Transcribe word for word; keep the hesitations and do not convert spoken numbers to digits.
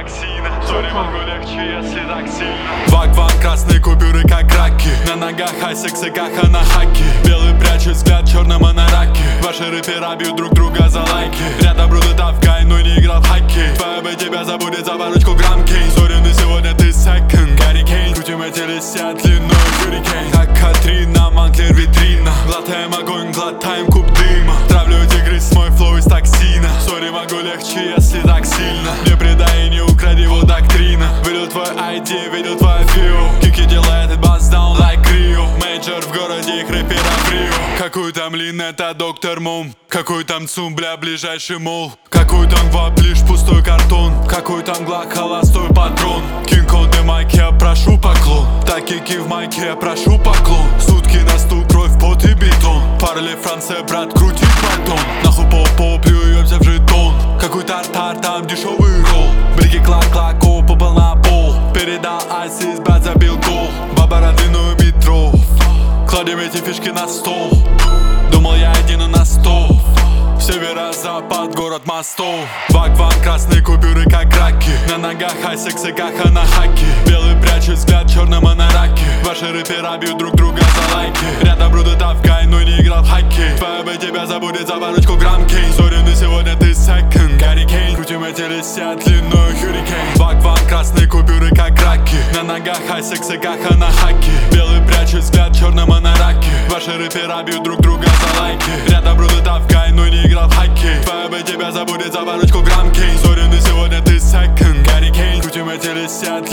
токсина. Сори, могу легче, если так сильно. Ваг-ван, красные купюры как раки. На ногах айсексы, как на хаки. Белый прячет взгляд, черным анараки. Ваши рэпера бьют друг друга за лайки. Рядом Бруно Тавкай, но не играл в хоккей. Твоя бы тебя забудет за парочку грамм кейн. Сори, но сегодня ты секонд, Гарри Кейн. Крутим эти листья, длинной хуррикейн. Как Катрина, Манклер, витрина. Глотаем огонь, глотаем куб дыма. Травлю тигрис, мой флоу из токсина. Сори, могу легче, если так сильно. Не предай и не укради его доктрина. Видел твой ай ди, видел твой фио. Кики делает бас down like Рио. Мейджор в городе, их рэпера в Рио. Какой там Лин, это доктор Мом. Какой там Цум, бля, ближайший мол. Какой там Вап, лишь пустой картон. Какой там Глак, холостой патрон. Кинг-Конг и майки, я прошу поклон. Так кики в майке, я прошу поклон. Сутки на стул, кровь, пот и бетон. Парли Франция, брат, крути батон. Нахуй по-по, плюемся в жетон. Какой тартар, там дешевый ролл. Брики клак-клак, о, попал на пол. Передал айсис, брат, забил гол. Баба родину метро. Кладем эти фишки на стол. Думал я один, но на сто. Северо-запад, город мостов. Ваг-ван, красные купюры как раки. На ногах айсексы, как на хаки. Белый прячет взгляд, черным анараки. Ваши рэпера бьют друг друга за лайки. Рядом Бруно Тавкай, но не играл в хоккей. Твоя бы тебя забудет за парочку грамм кейн. Сори, но сегодня ты секонд, Гарри Кейн. Крутим эти листья, длинной хуррикейн. Ваг-ван, красные купюры как раки. На ногах айсексы, как на хаки. Белый прячет взгляд, черным анараки. Ваши рэпера бьют друг друга за лайки. Рядом Бруно Тавкай, но не играл в хоккей. Твоя бы тебя забудет за парочку грамм кейн. Сори, но сегодня ты секонд, Гарри Кейн. Крутим эти листья,